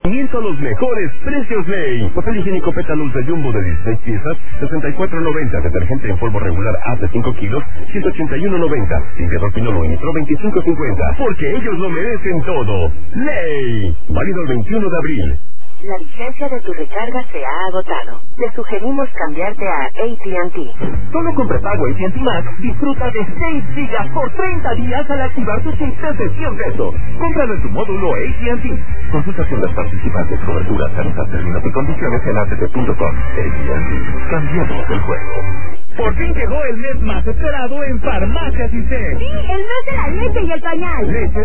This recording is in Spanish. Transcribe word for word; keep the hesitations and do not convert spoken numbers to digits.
Comienza los mejores precios Ley. Papel higiénico Pétalos de Jumbo de dieciséis piezas, sesenta y cuatro noventa. Detergente en polvo regular A de cinco kilos, ciento ochenta y uno noventa. Limpiador Pinolo en litro, veinticinco cincuenta. Porque ellos lo merecen todo. Ley. Válido el veintiuno de abril. La licencia de tu recarga se ha agotado. Te sugerimos cambiarte a A T and T. Solo con prepago A T and T Max disfruta de seis gigas por treinta días al activar tu chip desde cien pesos. Cómpralo en tu módulo A T and T. Consulta tiendas participantes, coberturas, tarifas, términos y condiciones en A T T punto com. A T and T. Cambiamos el juego. Por fin llegó el mes más esperado en Farmacias I C E. Sí, el mes de la leche y el pañal. Leche